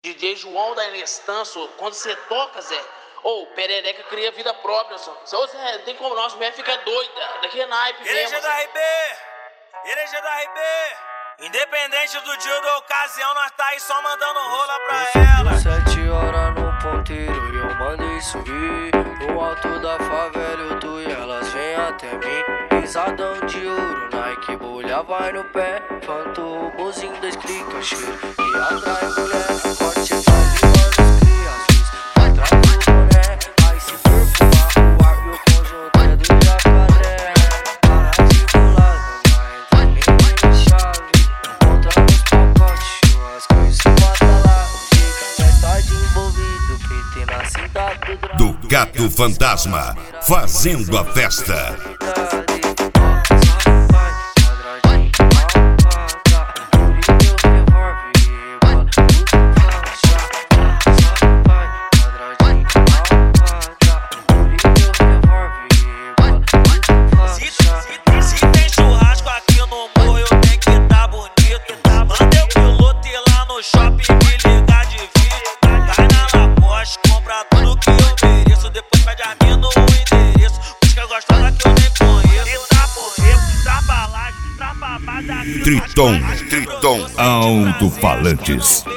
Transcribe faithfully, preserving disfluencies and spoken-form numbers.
D J João da Inestanço, quando você toca, Zé, ou oh, perereca cria vida própria, só. Ô, Zé, não tem como não, as mulher fica doida. Daqui é naipe mesmo. Igreja da R B, Igreja da R B. Independente do dia ou da ocasião, nós tá aí só mandando rola pra ela. Sete horas no ponteiro e eu mandei subir. No alto da favela eu tô e elas vêm até mim. Pisadão de ouro, Nike, bolha vai no pé. Fantomozinho da explica cheiro que atrai mulher. Corte pra língua dos crianças, atrás do boné. Aí se perfumar o ar, meu conjunto é do jacaré. Para de pular, não vai entrar nem chave. Contra nos pacotes, churrasco e se mata lá. Mais tarde envolvido, P T na cidade do do Gato Fantasma, fazendo a festa. Se tem churrasco aqui no morro, eu tenho que tá bonito. Manda eu piloto ir lá no shopping me ligar de vídeo. Vai na Lacoste, compra tudo que eu mereço. Depois pede a mim no endereço. Música gostosa que eu nem conheço. E tá porrego, tá balagem, tá babada aqui. Triton, Triton Alto-Falantes.